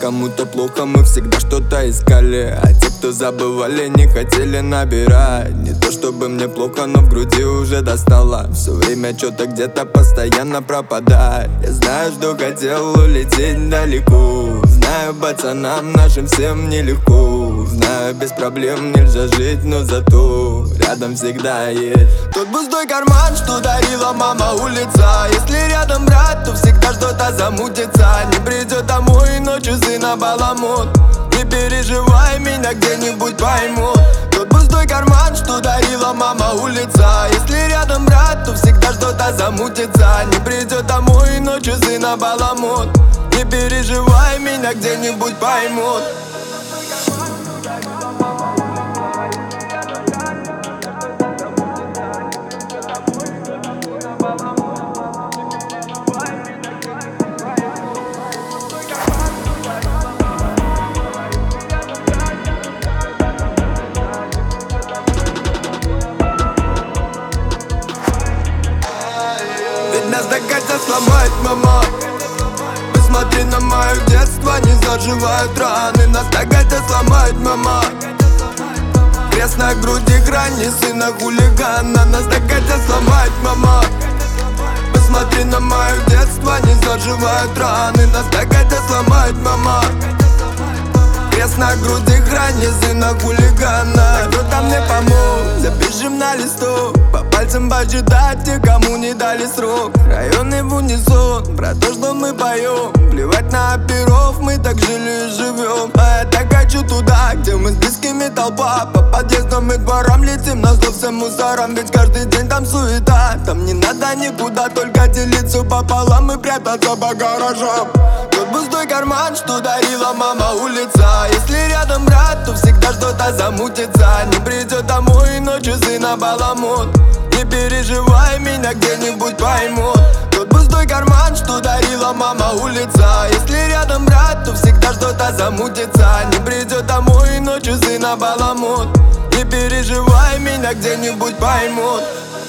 кому-то плохо, мы всегда что-то искали. А те, кто забывали, не хотели набирать. Не то чтобы мне плохо, но в груди уже достало. Все время что-то где-то постоянно пропадает. Я знаю, что хотел улететь далеко. Знаю, пацанам нашим всем нелегко. Знаю, без проблем нельзя жить, но зато рядом всегда есть тот пустой карман, что дарила мама улица. Если рядом брат, то всегда что-то замутится. Не придет домой ночью сына баламут. Не переживай, меня где-нибудь поймут. Тот пустой карман, что дарила мама улица. Если рядом брат, то всегда что-то замутится. Не придет домой ночью сына баламут. Не переживай, меня где-нибудь поймут. Ведь нас так хотят сломать, мама. Посмотри на мое детство, не заживают раны. Нас так хотят сломать, мама. Крест на груди, грани сына хулигана. Нас так хотят сломать, мама. Посмотри на мое детство, не заживают раны. Нас так хотят сломать, мама. Крест на груди, грани сына хулигана. Кто-то мне помог, запишем на листу. По пальцам почитать те, кому не дали срок. Районы в унисон, про то, что мы поем. Плевать на оперов, мы так жили и живем. А я так хочу туда, где мы с близкими толпа. По подъездам и дворам летим на зов всем мусорам. Ведь каждый день там суета. Там не надо никуда, только делиться пополам и прятаться по гаражам. Тот пустой карман, что дарила мама улица. Если рядом брат, то всегда что-то замутится. Не придет домой ночью сына баламут. Не переживай, меня где-нибудь поймут. Тот пустой карман, что дарила мама улица. Если рядом брат, то всегда что-то замутится. Не придет домой ночью сына баламут. Не переживай, меня где-нибудь поймут.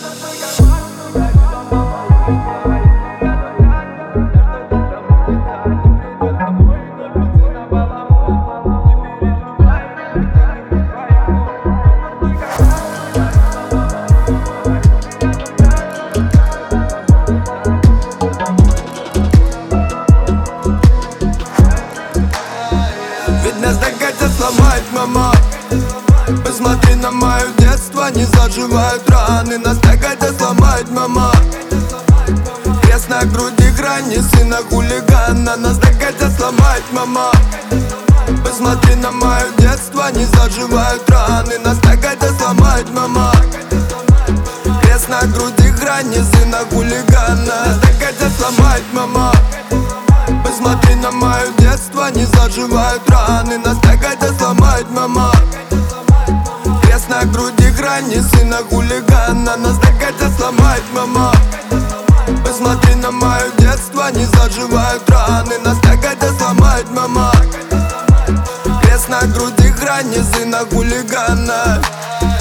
Ведь нас так хотят сломать, мама. Посмотри на мое детство, не заживают раны. Нас так хотят сломать, мама. Крест на груди, грани сына хулигана. Нас так хотят сломать, мама. Посмотри на мое детство, не заживают раны. Нас так хотят сломать, мама. Крест на груди, грани сына хулигана. Нас так хотят сломать, мама. Посмотри на мое детство, не заживают раны. Нас так хотят сломать, мама. Крест на груди, грани сына хулигана. Нас так хотят сломать, мама. Посмотри на мое детство, не заживают раны. Нас так хотят сломать, мама. Крест на груди, грани сына хулигана.